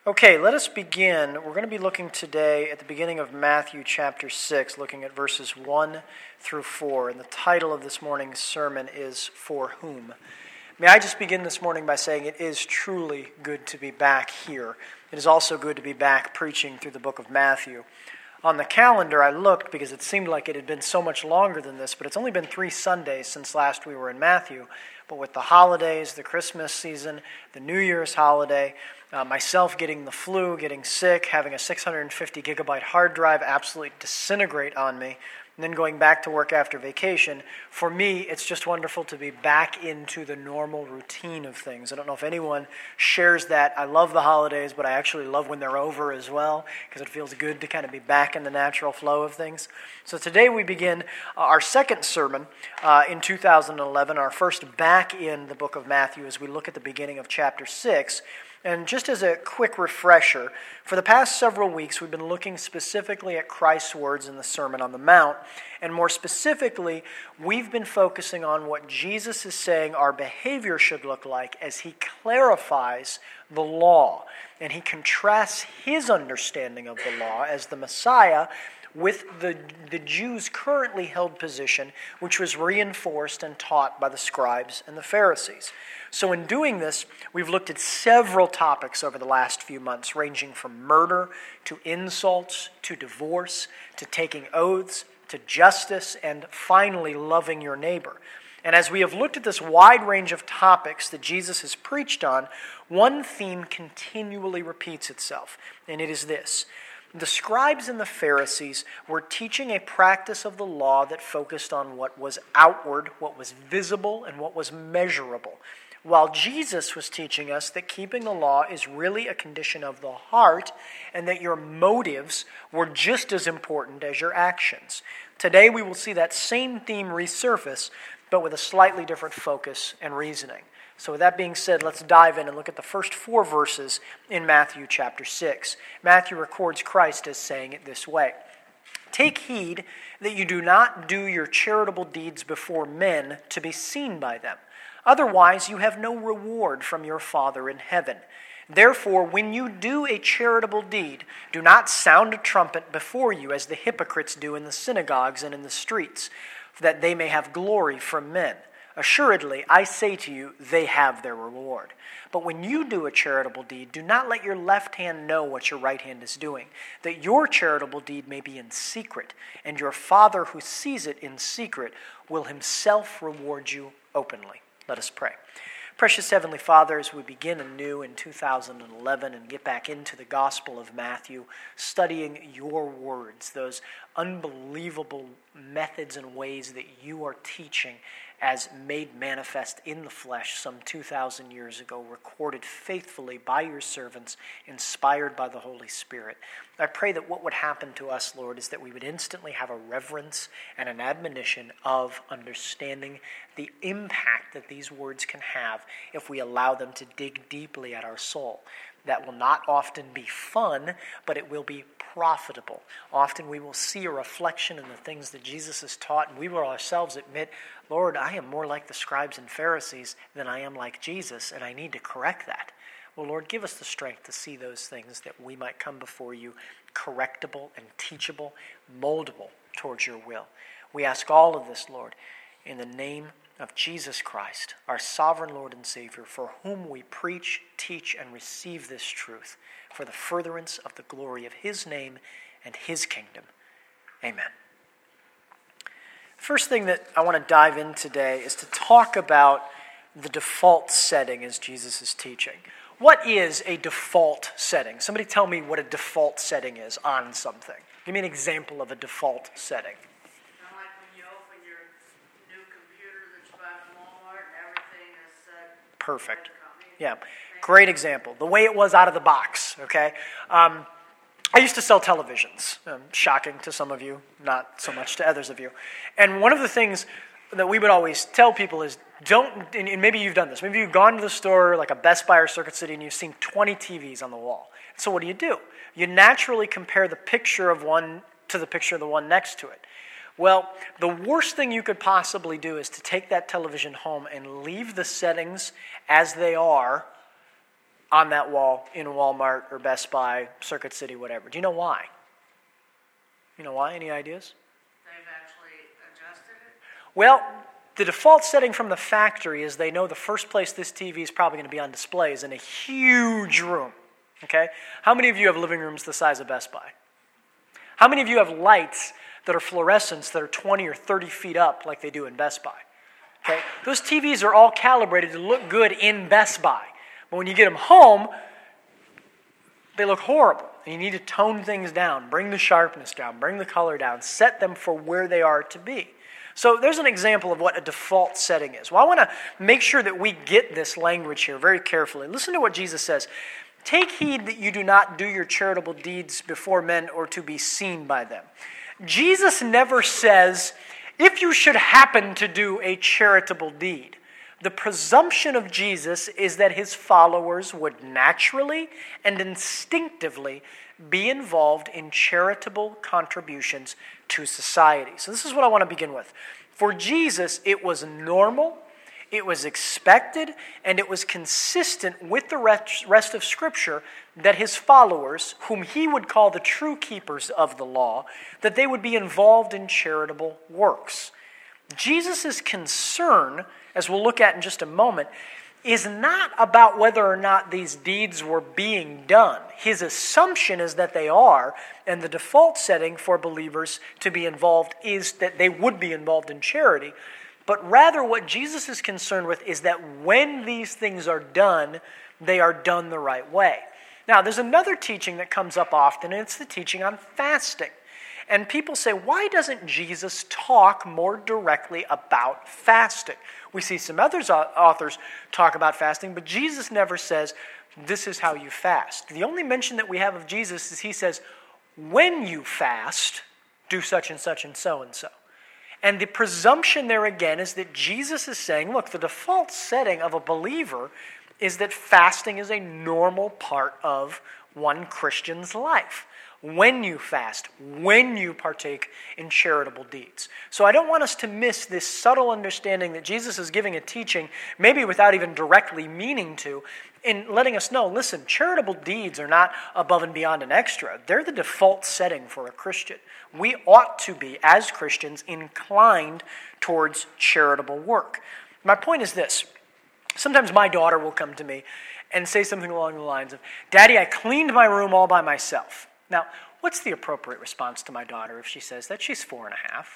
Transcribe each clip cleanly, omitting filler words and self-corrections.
Okay, let us begin. We're going to be looking today at the beginning of Matthew chapter 6, looking at verses 1 through 4. And the title of this morning's sermon is For Whom? May I just begin this morning by saying it is truly good to be back here. It is also good to be back preaching through the book of Matthew. On the calendar, I looked because it seemed like it had been so much longer than this, but it's only been 3 Sundays since last we were in Matthew. But with the holidays, the Christmas season, the New Year's holiday, myself getting the flu, getting sick, having a 650 gigabyte hard drive absolutely disintegrate on me, and then going back to work after vacation, for me, it's just wonderful to be back into the normal routine of things. I don't know if anyone shares that. I love the holidays, but I actually love when they're over as well, because it feels good to kind of be back in the natural flow of things. So today we begin our second sermon in 2011, our first back in the book of Matthew as we look at the beginning of chapter 6. And just as a quick refresher, for the past several weeks we've been looking specifically at Christ's words in the Sermon on the Mount, and more specifically, we've been focusing on what Jesus is saying our behavior should look like as he clarifies the law, and he contrasts his understanding of the law as the Messiah with the Jews' currently held position, which was reinforced and taught by the scribes and the Pharisees. So in doing this, we've looked at several topics over the last few months, ranging from murder to insults to divorce to taking oaths to justice and finally loving your neighbor. And as we have looked at this wide range of topics that Jesus has preached on, one theme continually repeats itself, and it is this. The scribes and the Pharisees were teaching a practice of the law that focused on what was outward, what was visible, and what was measurable, while Jesus was teaching us that keeping the law is really a condition of the heart and that your motives were just as important as your actions. Today we will see that same theme resurface, but with a slightly different focus and reasoning. So with that being said, let's dive in and look at the first 4 verses in Matthew chapter 6. Matthew records Christ as saying it this way. Take heed that you do not do your charitable deeds before men to be seen by them. Otherwise you have no reward from your Father in heaven. Therefore, when you do a charitable deed, do not sound a trumpet before you as the hypocrites do in the synagogues and in the streets, that they may have glory from men. Assuredly, I say to you, they have their reward. But when you do a charitable deed, do not let your left hand know what your right hand is doing, that your charitable deed may be in secret, and your Father who sees it in secret will himself reward you openly. Let us pray. Precious Heavenly Father, as we begin anew in 2011 and get back into the Gospel of Matthew, studying your words, those unbelievable methods and ways that you are teaching as made manifest in the flesh some 2,000 years ago, recorded faithfully by your servants, inspired by the Holy Spirit. I pray that what would happen to us, Lord, is that we would instantly have a reverence and an admonition of understanding the impact that these words can have if we allow them to dig deeply at our soul. That will not often be fun, but it will be profitable. Often we will see a reflection in the things that Jesus has taught, and we will ourselves admit, Lord, I am more like the scribes and Pharisees than I am like Jesus, and I need to correct that. Well, Lord, give us the strength to see those things that we might come before you correctable and teachable, moldable towards your will. We ask all of this, Lord, in the name of Jesus Christ, our sovereign Lord and Savior, for whom we preach, teach, and receive this truth, for the furtherance of the glory of his name and his kingdom. Amen. First thing that I want to dive in today is to talk about the default setting as Jesus is teaching. What is a default setting? Somebody tell me what a default setting is on something. Give me an example of a default setting. Perfect. Yeah, great example. The way it was out of the box, okay? I used to sell televisions. Shocking to some of you, not so much to others of you. And one of the things that we would always tell people is don't, and maybe you've done this, maybe you've gone to the store like a Best Buy or Circuit City and you've seen 20 TVs on the wall. So what do? You naturally compare the picture of one to the picture of the one next to it. Well, the worst thing you could possibly do is to take that television home and leave the settings as they are on that wall in Walmart or Best Buy, Circuit City, whatever. Do you know why? You know why? Any ideas? They've actually adjusted it? Well, the default setting from the factory is they know the first place this TV is probably going to be on display is in a huge room. Okay? How many of you have living rooms the size of Best Buy? How many of you have lights that are fluorescents that are 20 or 30 feet up like they do in Best Buy? Okay? Those TVs are all calibrated to look good in Best Buy. But when you get them home, they look horrible. And you need to tone things down, bring the sharpness down, bring the color down, set them for where they are to be. So there's an example of what a default setting is. Well, I want to make sure that we get this language here very carefully. Listen to what Jesus says. Take heed that you do not do your charitable deeds before men or to be seen by them. Jesus never says, if you should happen to do a charitable deed. The presumption of Jesus is that his followers would naturally and instinctively be involved in charitable contributions to society. So this is what I want to begin with. For Jesus, it was normal, it was expected, and it was consistent with the rest of Scripture that his followers, whom he would call the true keepers of the law, that they would be involved in charitable works. Jesus' concern, as we'll look at in just a moment, is not about whether or not these deeds were being done. His assumption is that they are, and the default setting for believers to be involved is that they would be involved in charity. But rather what Jesus is concerned with is that when these things are done, they are done the right way. Now, there's another teaching that comes up often, and it's the teaching on fasting. And people say, why doesn't Jesus talk more directly about fasting? We see some other authors talk about fasting, but Jesus never says, this is how you fast. The only mention that we have of Jesus is he says, when you fast, do such and such and so and so. And the presumption there again is that Jesus is saying, look, the default setting of a believer is that fasting is a normal part of one Christian's life. When you fast, when you partake in charitable deeds. So I don't want us to miss this subtle understanding that Jesus is giving a teaching, maybe without even directly meaning to, in letting us know, listen, charitable deeds are not above and beyond an extra. They're the default setting for a Christian. We ought to be, as Christians, inclined towards charitable work. My point is this. Sometimes my daughter will come to me and say something along the lines of, Daddy, I cleaned my room all by myself. Now, what's the appropriate response to my daughter if she says that? She's 4.5.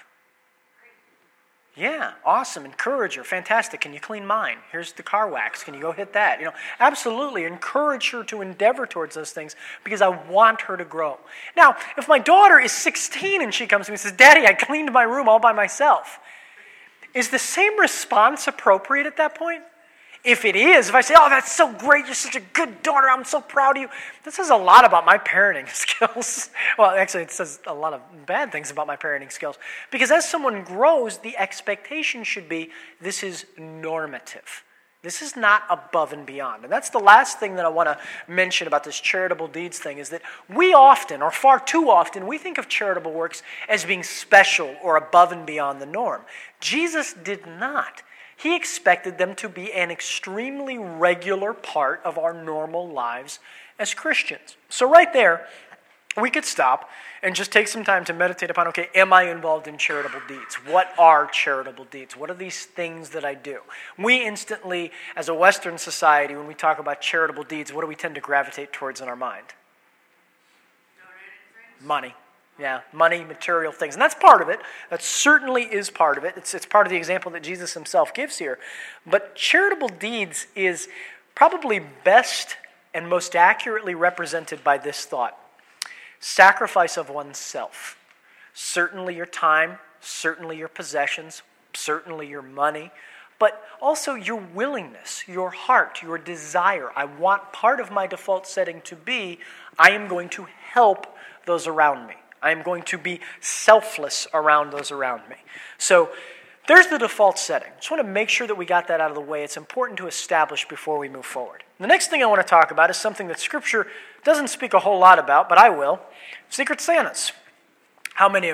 Yeah, awesome. Encourage her. Fantastic. Can you clean mine? Here's the car wax. Can you go hit that? Absolutely. Encourage her to endeavor towards those things because I want her to grow. Now, if my daughter is 16 and she comes to me and says, Daddy, I cleaned my room all by myself, is the same response appropriate at that point? If it is, if I say, oh, that's so great, you're such a good daughter, I'm so proud of you, that says a lot about my parenting skills. Well, actually, it says a lot of bad things about my parenting skills. Because as someone grows, the expectation should be, this is normative. This is not above and beyond. And that's the last thing that I want to mention about this charitable deeds thing, is that we often, or far too often, we think of charitable works as being special or above and beyond the norm. Jesus did not. He expected them to be an extremely regular part of our normal lives as Christians. So right there, we could stop and just take some time to meditate upon, okay, am I involved in charitable deeds? What are charitable deeds? What are these things that I do? We instantly, as a Western society, when we talk about charitable deeds, what do we tend to gravitate towards in our mind? Donating things? Money. Yeah, money, material things. And that's part of it. That certainly is part of it. It's part of the example that Jesus himself gives here. But charitable deeds is probably best and most accurately represented by this thought. Sacrifice of oneself. Certainly your time, certainly your possessions, certainly your money, but also your willingness, your heart, your desire. I want part of my default setting to be, I am going to help those around me. I am going to be selfless around those around me. So there's the default setting. Just want to make sure that we got that out of the way. It's important to establish before we move forward. The next thing I want to talk about is something that Scripture doesn't speak a whole lot about, but I will. Secret Santas. How many of you?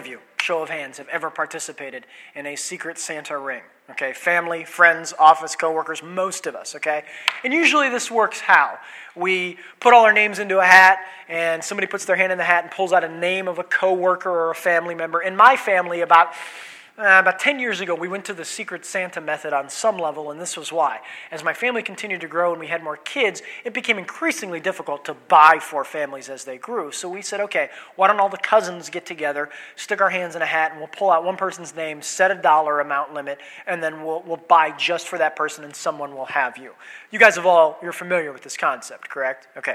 show of hands, have ever participated in a Secret Santa ring? Okay, family, friends, office, coworkers, most of us, okay? And usually this works how? We put all our names into a hat, and somebody puts their hand in the hat and pulls out a name of a coworker or a family member. In my family, about 10 years ago, we went to the Secret Santa method on some level, and this was why. As my family continued to grow and we had more kids, it became increasingly difficult to buy for families as they grew. So we said, okay, why don't all the cousins get together, stick our hands in a hat, and we'll pull out one person's name, set a dollar amount limit, and then we'll buy just for that person, and someone will have you. You guys you're familiar with this concept, correct? Okay.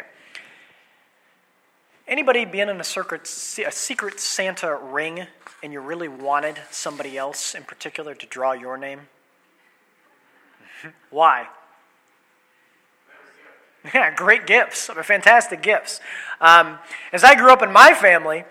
Anybody been in a Secret Santa ring and you really wanted somebody else in particular to draw your name? Why? Yeah, great gifts. Fantastic gifts. As I grew up in my family,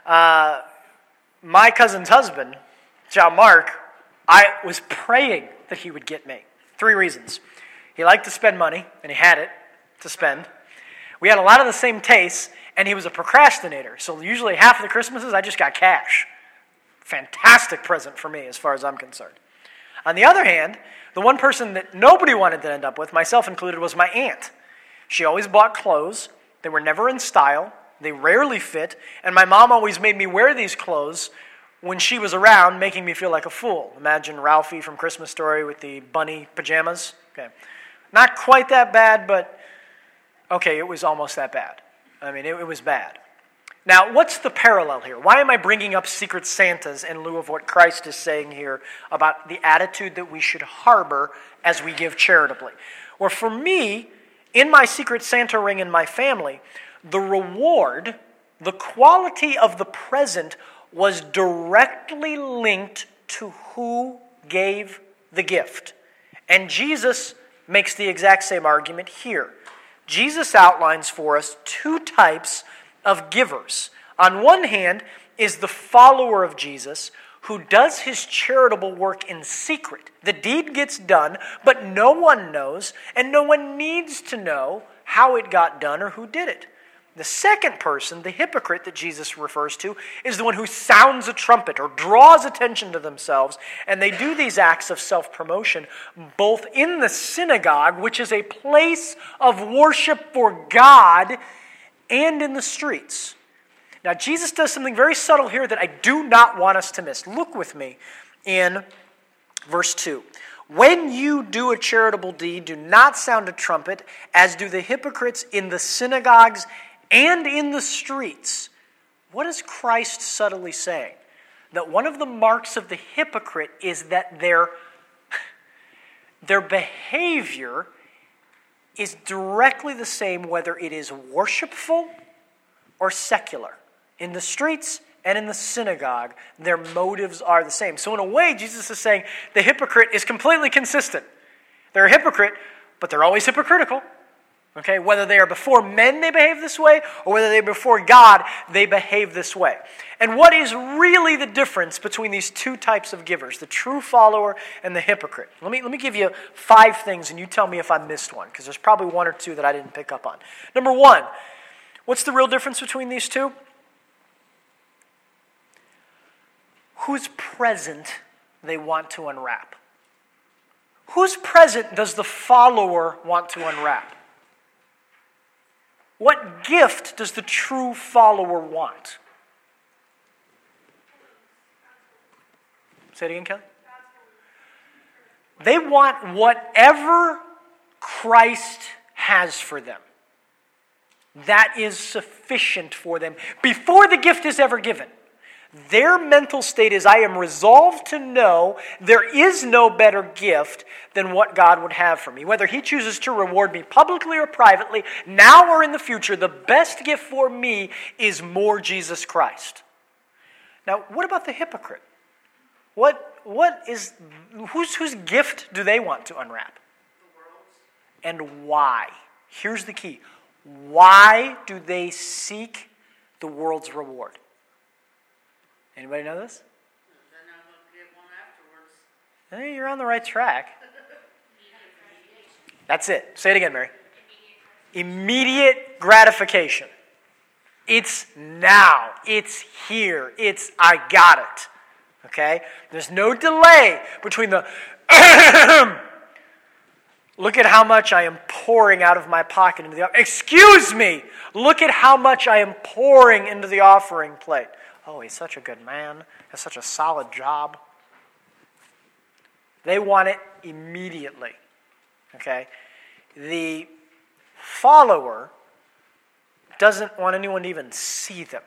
my cousin's husband, John Mark, I was praying that he would get me. 3 reasons. He liked to spend money, and he had it to spend. We had a lot of the same tastes, and he was a procrastinator. So usually half of the Christmases, I just got cash. Fantastic present for me as far as I'm concerned. On the other hand, the one person that nobody wanted to end up with, myself included, was my aunt. She always bought clothes. They were never in style. They rarely fit. And my mom always made me wear these clothes when she was around, making me feel like a fool. Imagine Ralphie from Christmas Story with the bunny pajamas. Okay, not quite that bad, but okay, it was almost that bad. I mean, it was bad. Now, what's the parallel here? Why am I bringing up Secret Santas in lieu of what Christ is saying here about the attitude that we should harbor as we give charitably? Well, for me, in my Secret Santa ring in my family, the reward, the quality of the present was directly linked to who gave the gift. And Jesus makes the exact same argument here. Jesus outlines for us 2 types of givers. On one hand is the follower of Jesus who does his charitable work in secret. The deed gets done, but no one knows, and no one needs to know how it got done or who did it. The second person, the hypocrite that Jesus refers to, is the one who sounds a trumpet or draws attention to themselves, and they do these acts of self-promotion both in the synagogue, which is a place of worship for God, and in the streets. Now, Jesus does something very subtle here that I do not want us to miss. Look with me in verse 2. When you do a charitable deed, do not sound a trumpet, as do the hypocrites in the synagogues and in the streets. What is Christ subtly saying? That one of the marks of the hypocrite is that their behavior is directly the same whether it is worshipful or secular. In the streets and in the synagogue, their motives are the same. So in a way, Jesus is saying the hypocrite is completely consistent. They're a hypocrite, but they're always hypocritical. Okay, whether they are before men, they behave this way, or whether they are before God, they behave this way. And what is really the difference between these 2 types of givers, the true follower and the hypocrite? Let me give you 5 things, and you tell me if I missed one, because there's probably 1 or 2 that I didn't pick up on. Number 1, what's the real difference between these 2? Whose present they want to unwrap. Whose present does the follower want to unwrap? What gift does the true follower want? Say it again, Kelly. They want whatever Christ has for them. That is sufficient for them before the gift is ever given. Their mental state is, I am resolved to know there is no better gift than what God would have for me. Whether he chooses to reward me publicly or privately, now or in the future, the best gift for me is more Jesus Christ. Now, what about the hypocrite? Whose gift do they want to unwrap? The world's. And why? Here's the key. Why do they seek the world's reward? Anybody know this? Then I'm going to get one afterwards. Hey, you're on the right track. That's it. Say it again, Mary. Immediate gratification. It's now. It's here. It's I got it. Okay? There's no delay between the look at how much I am pouring out of my pocket into the offering. Excuse me! Look at how much I am pouring into the offering plate. Oh, he's such a good man. Has such a solid job. They want it immediately. Okay? The follower doesn't want anyone to even see them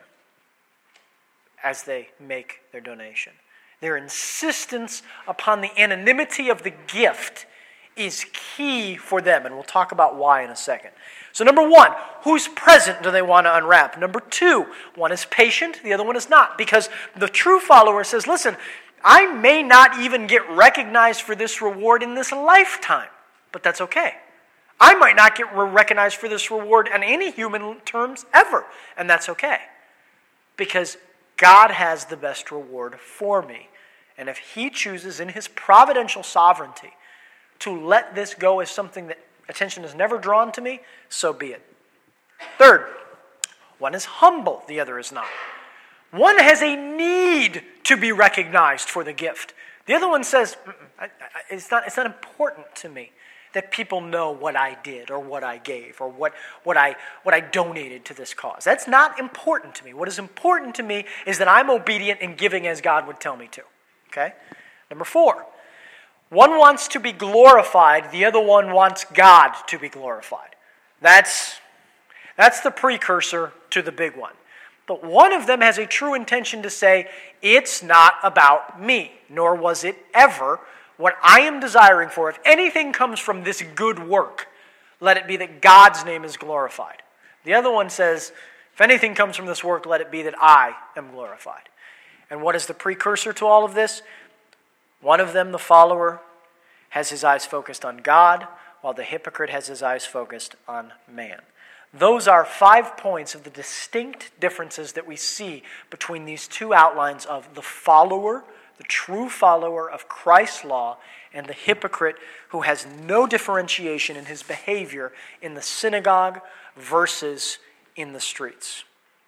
as they make their donation. Their insistence upon the anonymity of the gift is key for them, and we'll talk about why in a second. So number one, whose present do they want to unwrap? Number two, one is patient, the other one is not, because the true follower says, listen, I may not even get recognized for this reward in this lifetime, but that's okay. I might not get recognized for this reward in any human terms ever, and that's okay, because God has the best reward for me. And if He chooses in His providential sovereignty to let this go as something that attention is never drawn to me, so be it. Third, one is humble, the other is not. One has a need to be recognized for the gift. The other one says, it's not important to me that people know what I did or what I gave or what I donated to this cause. That's not important to me. What is important to me is that I'm obedient in giving as God would tell me to. Okay? Number four, one wants to be glorified, the other one wants God to be glorified. That's the precursor to the big one. But one of them has a true intention to say, it's not about me, nor was it ever what I am desiring for. If anything comes from this good work, let it be that God's name is glorified. The other one says, if anything comes from this work, let it be that I am glorified. And what is the precursor to all of this? One of them, the follower, has his eyes focused on God, while the hypocrite has his eyes focused on man. Those are 5 points of the distinct differences that we see between these two outlines of the follower, the true follower of Christ's law, and the hypocrite who has no differentiation in his behavior in the synagogue versus in the streets.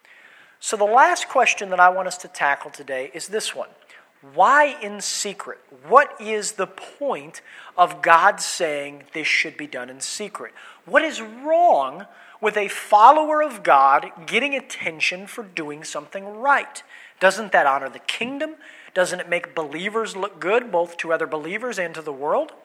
So the last question that I want us to tackle today is this one. Why in secret? What is the point of God saying this should be done in secret? What is wrong with a follower of God getting attention for doing something right? Doesn't that honor the kingdom? Doesn't it make believers look good, both to other believers and to the world?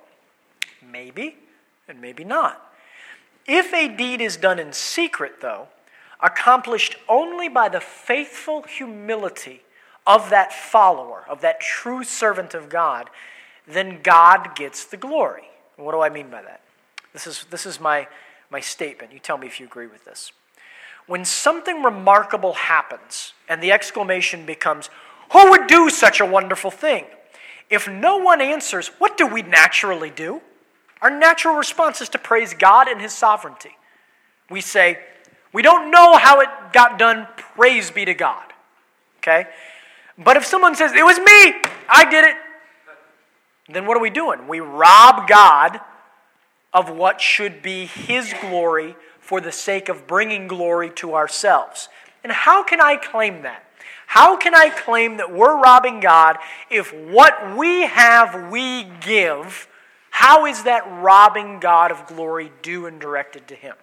Maybe, and maybe not. If a deed is done in secret, though, accomplished only by the faithful humility of that follower, of that true servant of God, then God gets the glory. And what do I mean by that? This is my statement. You tell me if you agree with this. When something remarkable happens, and the exclamation becomes, who would do such a wonderful thing? If no one answers, what do we naturally do? Our natural response is to praise God and His sovereignty. We say, we don't know how it got done, praise be to God. Okay? But if someone says, it was me, I did it, then what are we doing? We rob God of what should be His glory for the sake of bringing glory to ourselves. And how can I claim that? How can I claim that we're robbing God if what we have we give? How is that robbing God of glory due and directed to Him?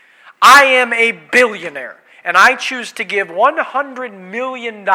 I am a billionaire, and I choose to give $100 million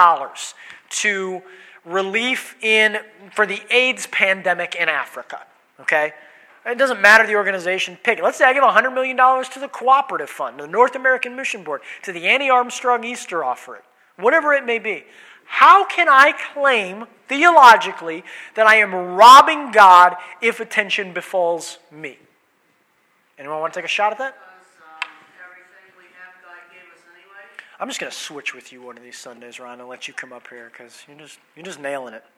to relief for the AIDS pandemic in Africa. Okay? It doesn't matter the organization. Pick it. Let's say I give $100 million to the Cooperative Fund, to the North American Mission Board, to the Annie Armstrong Easter Offering, whatever it may be. How can I claim theologically that I am robbing God if attention befalls me? Anyone want to take a shot at that? Everything we have, God gave us anyway. I'm just going to switch with you one of these Sundays, Ron, and let you come up here because you're just nailing it.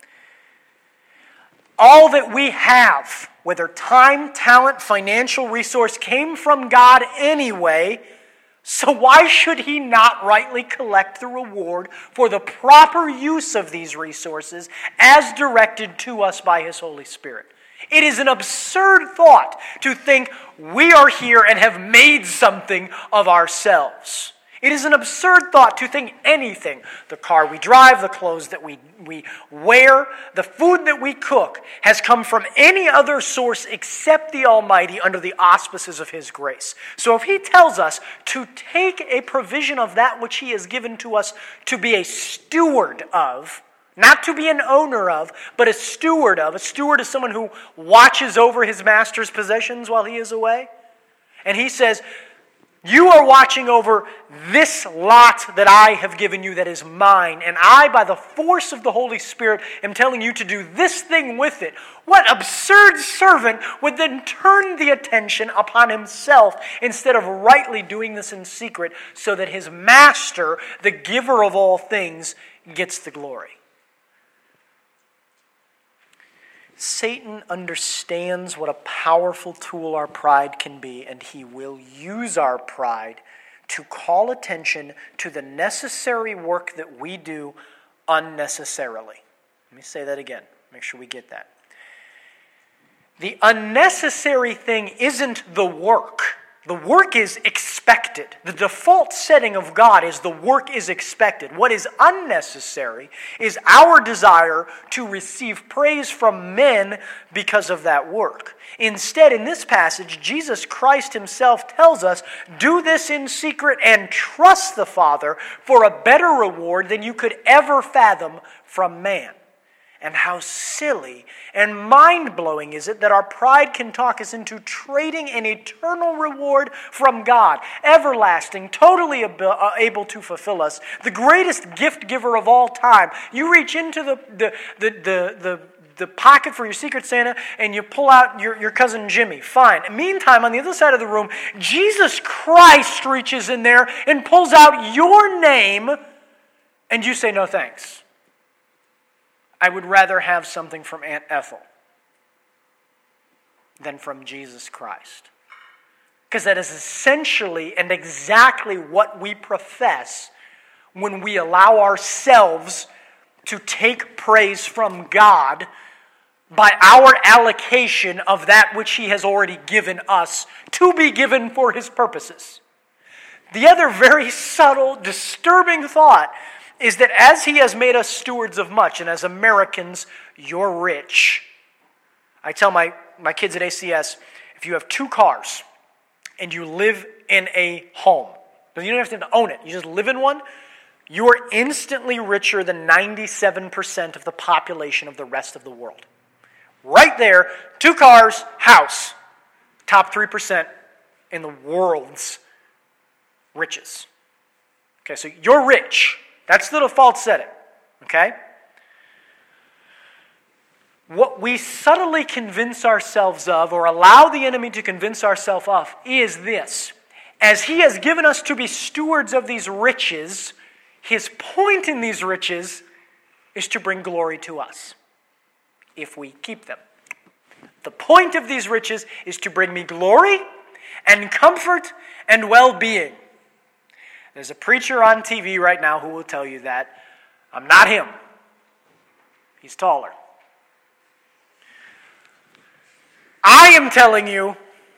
All that we have, whether time, talent, financial resource, came from God anyway, so why should He not rightly collect the reward for the proper use of these resources as directed to us by His Holy Spirit? It is an absurd thought to think we are here and have made something of ourselves. It is an absurd thought to think anything, the car we drive, the clothes that we wear, the food that we cook, has come from any other source except the Almighty under the auspices of His grace. So if He tells us to take a provision of that which He has given to us to be a steward of, not to be an owner of, but a steward of. A steward is someone who watches over his master's possessions while he is away. And He says, you are watching over this lot that I have given you that is mine, and I, by the force of the Holy Spirit, am telling you to do this thing with it. What absurd servant would then turn the attention upon himself instead of rightly doing this in secret so that his master, the giver of all things, gets the glory? Satan understands what a powerful tool our pride can be, and he will use our pride to call attention to the necessary work that we do unnecessarily. Let me say that again. Make sure we get that. The unnecessary thing isn't the work. The work is expected. The default setting of God is the work is expected. What is unnecessary is our desire to receive praise from men because of that work. Instead, in this passage, Jesus Christ Himself tells us, do this in secret and trust the Father for a better reward than you could ever fathom from man. And how silly and mind-blowing is it that our pride can talk us into trading an eternal reward from God, everlasting, totally able to fulfill us, the greatest gift giver of all time. You reach into the pocket for your Secret Santa and you pull out your cousin Jimmy. Fine. Meantime, on the other side of the room, Jesus Christ reaches in there and pulls out your name, and you say, no thanks. I would rather have something from Aunt Ethel than from Jesus Christ. Because that is essentially and exactly what we profess when we allow ourselves to take praise from God by our allocation of that which He has already given us to be given for His purposes. The other very subtle, disturbing thought is that as He has made us stewards of much, and as Americans, you're rich. I tell my kids at ACS, if you have 2 cars and you live in a home, you don't have to own it, you just live in one, you are instantly richer than 97% of the population of the rest of the world. Right there, 2 cars, house, top 3% in the world's riches. Okay, so you're rich. That's the default setting, okay? What we subtly convince ourselves of, or allow the enemy to convince ourselves of, is this. As he has given us to be stewards of these riches, his point in these riches is to bring glory to us, if we keep them. The point of these riches is to bring me glory and comfort and well-being. There's a preacher on TV right now who will tell you that. I'm not him. He's taller. I am telling you,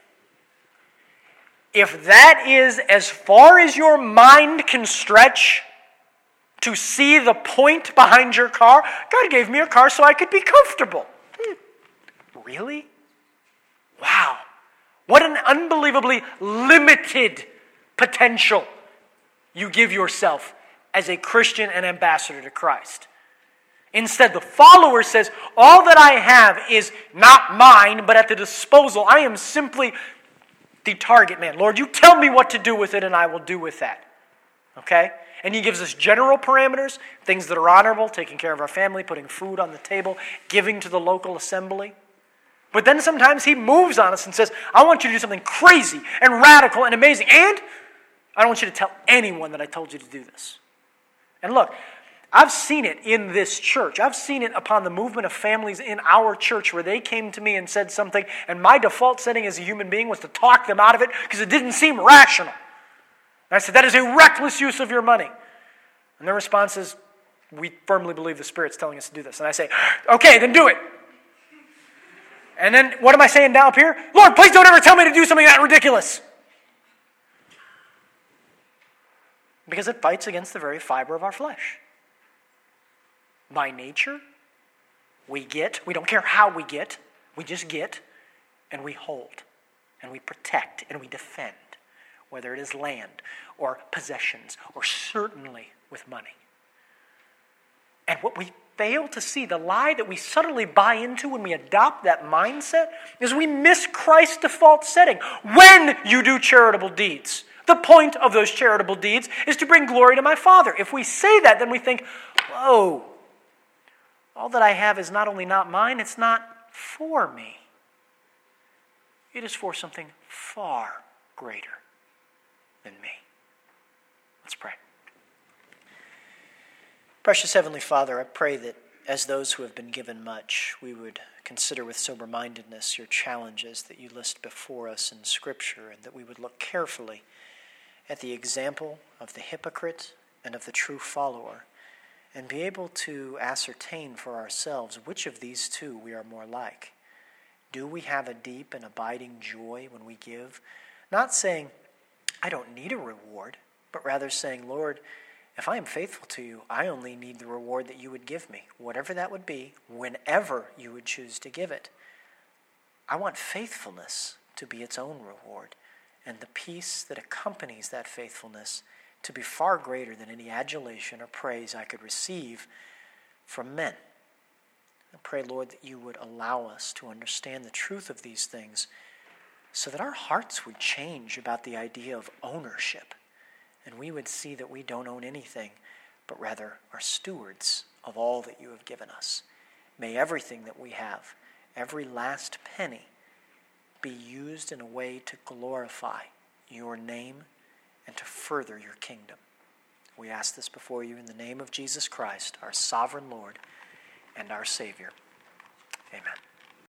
if that is as far as your mind can stretch to see the point behind your car, God gave me a car so I could be comfortable. Really? Wow. What an unbelievably limited potential you give yourself as a Christian and ambassador to Christ. Instead, the follower says, all that I have is not mine, but at the disposal. I am simply the target man. Lord, you tell me what to do with it, and I will do with that. Okay? And He gives us general parameters, things that are honorable, taking care of our family, putting food on the table, giving to the local assembly. But then sometimes He moves on us and says, I want you to do something crazy and radical and amazing, and I don't want you to tell anyone that I told you to do this. And look, I've seen it in this church. I've seen it upon the movement of families in our church where they came to me and said something, and my default setting as a human being was to talk them out of it because it didn't seem rational. And I said, that is a reckless use of your money. And their response is, we firmly believe the Spirit's telling us to do this. And I say, okay, then do it. And then what am I saying down up here? Lord, please don't ever tell me to do something that ridiculous. because it fights against the very fiber of our flesh. By nature, we don't care how we just get, and we hold, and we protect, and we defend, whether it is land or possessions, or certainly with money. And what we fail to see, the lie that we subtly buy into when we adopt that mindset, is we miss Christ's default setting. When you do charitable deeds, the point of those charitable deeds is to bring glory to my Father. If we say that, then we think, whoa, all that I have is not only not mine, it's not for me. It is for something far greater than me. Let's pray. Precious Heavenly Father, I pray that as those who have been given much, we would consider with sober-mindedness your challenges that you list before us in Scripture, and that we would look carefully at the example of the hypocrite and of the true follower, and be able to ascertain for ourselves which of these two we are more like. Do we have a deep and abiding joy when we give? Not saying, I don't need a reward, but rather saying, Lord, if I am faithful to you, I only need the reward that you would give me, whatever that would be, whenever you would choose to give it. I want faithfulness to be its own reward, and the peace that accompanies that faithfulness to be far greater than any adulation or praise I could receive from men. I pray, Lord, that you would allow us to understand the truth of these things so that our hearts would change about the idea of ownership, and we would see that we don't own anything, but rather are stewards of all that you have given us. May everything that we have, every last penny, be used in a way to glorify your name and to further your kingdom. We ask this before you in the name of Jesus Christ, our sovereign Lord and our Savior. Amen.